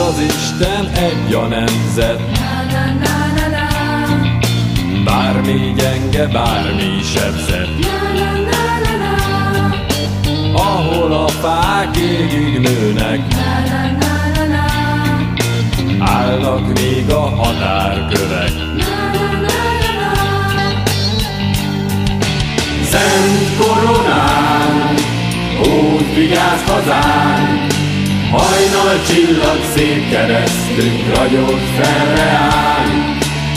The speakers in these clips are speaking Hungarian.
az Isten, egy a nemzet. Bármi gyenge, bármi sebzett, ahol a fák égig nőnek, állnak még a határkövek. Szent koronán, úgy vigyázz hazánk, hajnal csillag szép keresztünk ragyog fel reánk.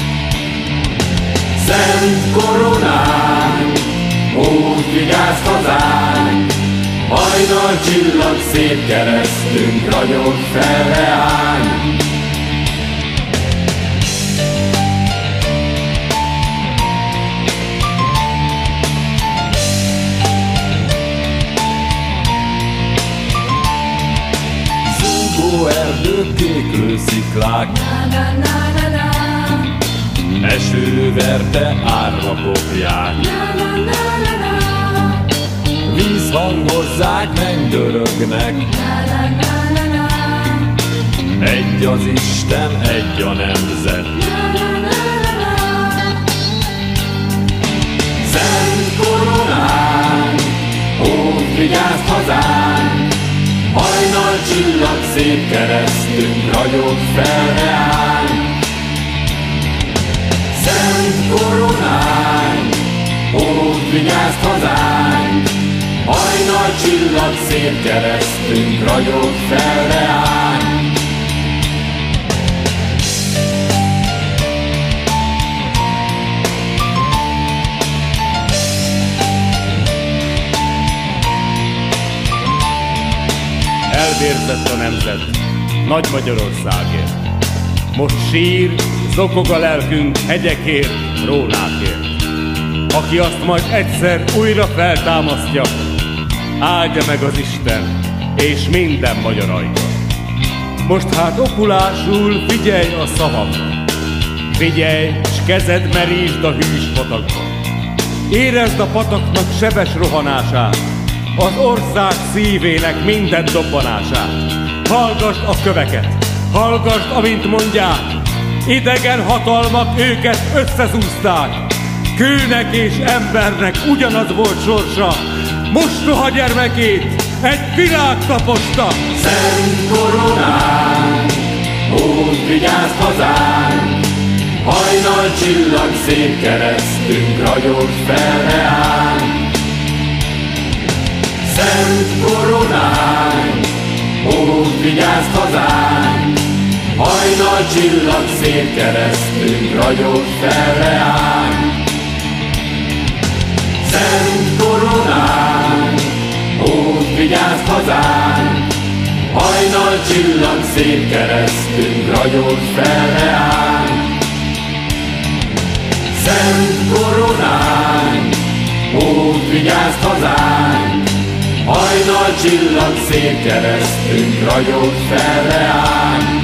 Szent koronán, úgy vigyázz hazánk, hajnal csillag szép keresztünk ragyog fel reánk. Zúgó erdők, kéklő sziklák, eső verte árva kopják, vízhangozzák, mennydörögnek. Egy az Isten, egy a nemzet. Szent koronán, úgy vigyázz hazánk, hajnal csillag szép keresztünk ragyog fel reánk. Szent koronán, úgy vigyázz hazánk, hajnal csillag szép keresztünk ragyog fel reánk. Elvérzett a nemzet Nagy Magyarországért. Most sír, zokog a lelkünk hegyekért, rónákért. Aki azt majd egyszer újra feltámasztja, áldja meg az Isten és minden magyar ajka. Most hát okulásul figyelj a szavamra, figyelj, s kezed merítsd a hűs patakba. Érezd a pataknak sebes rohanását, az ország szívének minden dobbanását. Hallgasd a köveket, hallgasd, amint mondják, idegen hatalmak őket összezúzták. Kőnek és embernek ugyanaz volt sorsa, mostoha gyermekét egy világ taposta. Szent koronán, úgy vigyázz hazánk, hajnal csillag szép keresztünk ragyog fel reánk. Szent koronán, úgy vigyázz hazánk, hajnal csillag szép keresztünk ragyog fel reánk. Szent koronán, úgy vigyázz hazánk, hajnal csillag szép keresztünk ragyog fel reánk. Szent koronán, úgy vigyázz hazánk, hajnal csillag szép keresztünk ragyog fel reánk.